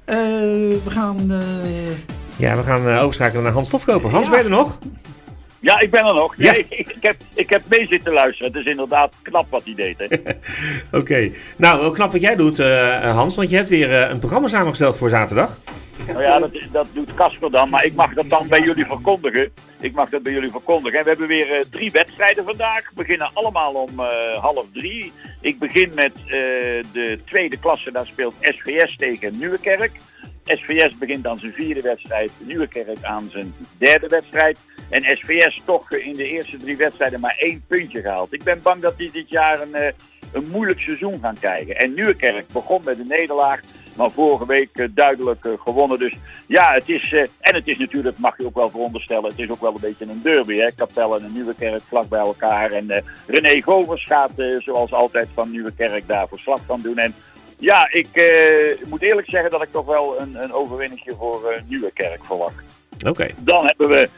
We gaan... Ja, we gaan overschakelen naar Hans Stofkoper. Hans, ben je er nog? Ja, ik ben er nog. Ja. Nee, ik heb mee zitten luisteren. Het is inderdaad knap wat hij deed. Hè. Oké. Nou, wel knap wat jij doet, Hans. Want je hebt weer een programma samengesteld voor zaterdag. Nou ja, dat doet Casper dan. Maar ik mag dat dan bij jullie verkondigen. En we hebben weer 3 wedstrijden vandaag. We beginnen allemaal om 2:30. Ik begin met de tweede klasse. Daar speelt SVS tegen Nieuwekerk. SVS begint aan zijn 4e wedstrijd. Nieuwekerk aan zijn 3e wedstrijd. En SVS toch in de eerste 3 wedstrijden maar 1 puntje gehaald. Ik ben bang dat die dit jaar een moeilijk seizoen gaan krijgen. En Nieuwekerk begon met een nederlaag. Maar vorige week duidelijk gewonnen. Dus ja, het is natuurlijk, mag je ook wel veronderstellen, het is ook wel een beetje een derby. Hè? Capelle en Nieuwekerk vlak bij elkaar. En René Govers gaat zoals altijd van Nieuwekerk daar verslag van doen. En ja, ik moet eerlijk zeggen dat ik toch wel een overwinningje voor Nieuwekerk verwacht. Oké. Dan hebben we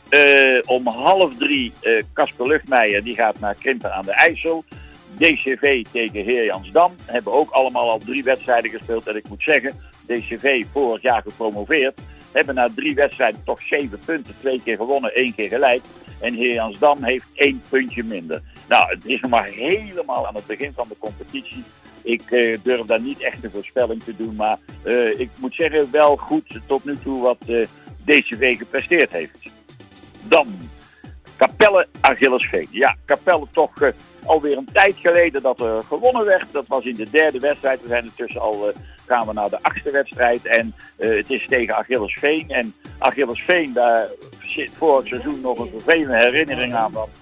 om 2:30 Casper Luchtmeijer, die gaat naar Krimpen aan de IJssel. DCV tegen Heerjansdam. Hebben ook allemaal al 3 wedstrijden gespeeld. En ik moet zeggen, DCV vorig jaar gepromoveerd. Hebben na 3 wedstrijden toch 7 punten. 2 keer gewonnen, 1 keer gelijk. En Heerjansdam heeft 1 puntje minder. Nou, het is nog maar helemaal aan het begin van de competitie. Ik durf daar niet echt een voorspelling te doen. Maar ik moet zeggen, wel goed tot nu toe wat DCV gepresteerd heeft. Dan Capelle Achillesveen. Ja, Capelle toch alweer een tijd geleden dat er gewonnen werd. Dat was in de 3e wedstrijd. We zijn intussen gaan we naar de 8e wedstrijd. En het is tegen Achillesveen. En Achillesveen, daar zit vorig seizoen nog een vervelende herinnering aan. Want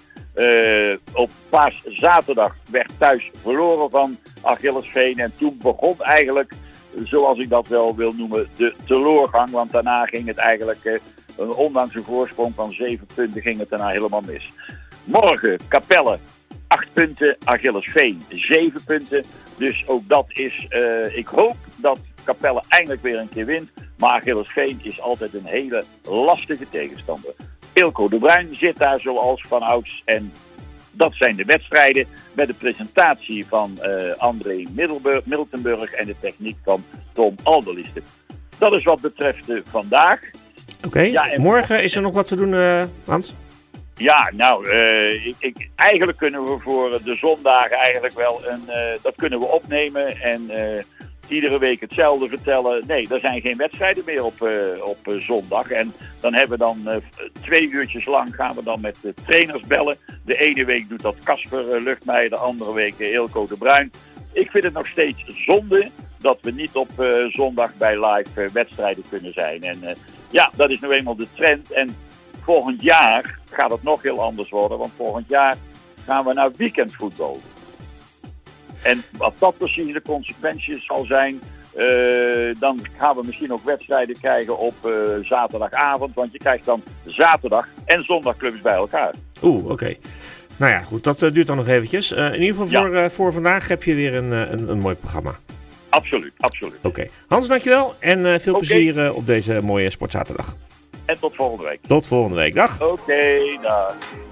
op Paaszaterdag werd thuis verloren van Achillesveen. En toen begon eigenlijk, zoals ik dat wel wil noemen, de teleurgang. Want daarna ging het eigenlijk, ondanks een voorsprong van 7 punten, ging het daarna helemaal mis. Morgen Capelle 8 punten, Achillesveen 7 punten. Dus ook dat is, ik hoop dat Capelle eindelijk weer een keer wint. Maar Achillesveen is altijd een hele lastige tegenstander. Ilko de Bruin zit daar zoals vanouds. En dat zijn de wedstrijden met de presentatie van André Miltenburg en de techniek van Tom Alderliste. Dat is wat betreft vandaag. Oké, ja, morgen is er nog wat te doen, Hans? Ja, nou, eigenlijk kunnen we voor de zondagen eigenlijk wel dat kunnen we opnemen en iedere week hetzelfde vertellen. Nee, er zijn geen wedstrijden meer op zondag. En dan hebben we dan 2 uurtjes lang gaan we dan met de trainers bellen. De ene week doet dat Casper Luchtmeijer, de andere week Ilko de Bruin. Ik vind het nog steeds zonde dat we niet op zondag bij live wedstrijden kunnen zijn. En ja, dat is nu eenmaal de trend. En volgend jaar gaat het nog heel anders worden. Want volgend jaar gaan we naar weekendvoetbal. En wat dat precies de consequenties zal zijn, dan gaan we misschien ook wedstrijden krijgen op zaterdagavond. Want je krijgt dan zaterdag en zondagclubs bij elkaar. Oké. Nou ja, goed, dat duurt dan nog eventjes. In ieder geval voor vandaag heb je weer een mooi programma. Absoluut, absoluut. Oké. Hans, dankjewel en veel plezier op deze mooie sportzaterdag. En tot volgende week. Tot volgende week. Dag. Oké, dag.